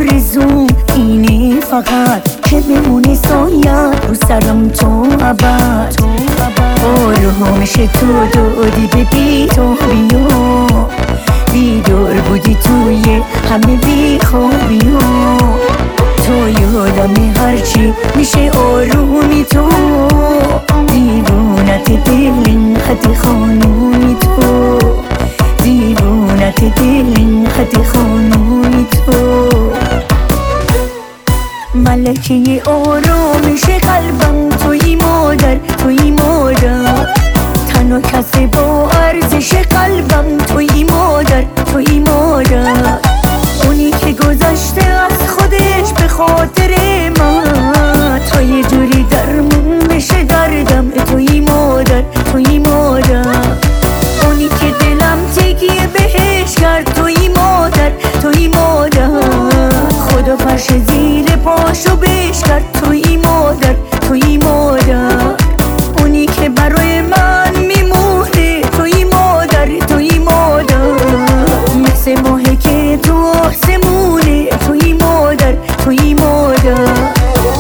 آرزوم اینه فقط که بمونه سایت رو سرم تو ابد. آرامش تو دادی به بی‌تابی و بیدار بودی توی همه بیخوابی و تو یادم هرچی میشه آرومی تو دیوونت دل این خط خانومی تو دیوونت دل این خط خانومی تو ملکه آرامش قلبم توی مادر توی مادر تنها کسی با ارزش قلبم توی مادر توی مادر اونی که گذشته از خودش به خاطر من تا یه جوری درمون بشه دردم توی مادر توی مادر اونی که دلم تکیه بهش کرد توی مادر توی مادر خدا فرش زیر پاشو بش کرد توی مادر توی مادر اونی که برای من میمونه توی مادر توی مادر مثل ماهی که تو آسمونه توی مادر توی مادر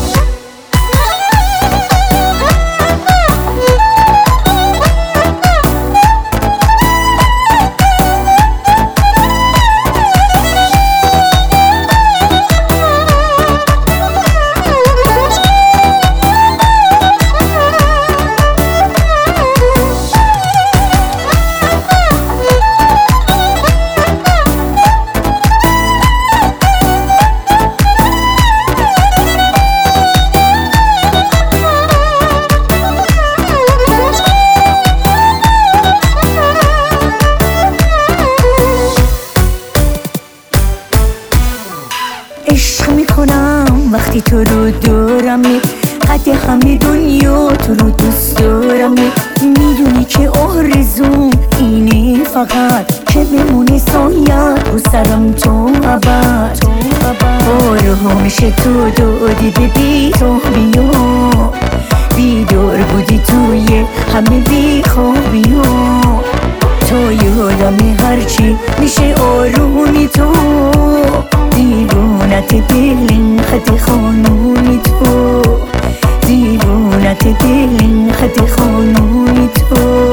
عشق میکنم وقتی تو رو دارمی قد همه دنیا تو رو دوست دارمی میدونی که آرزوم اینه فقط که بمونه سایت رو سرم تو ابد آرامش تو دادی به بی‌تابی و بیدار بودی توی همه بیخوابی و تو یادم هرچی میشه آرومی تو دیوونت دل این خط خانومی تو دیوونت دل این خط خانومی تو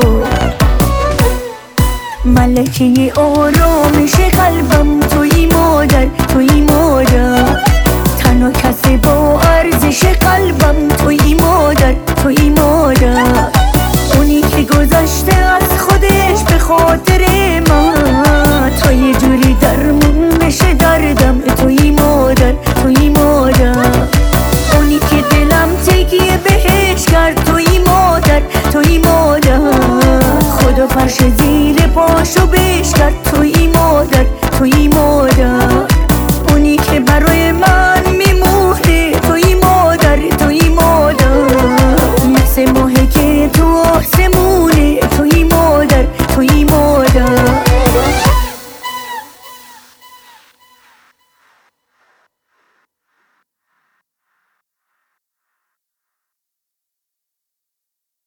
ملکه آرامش قلبم توی مادر توی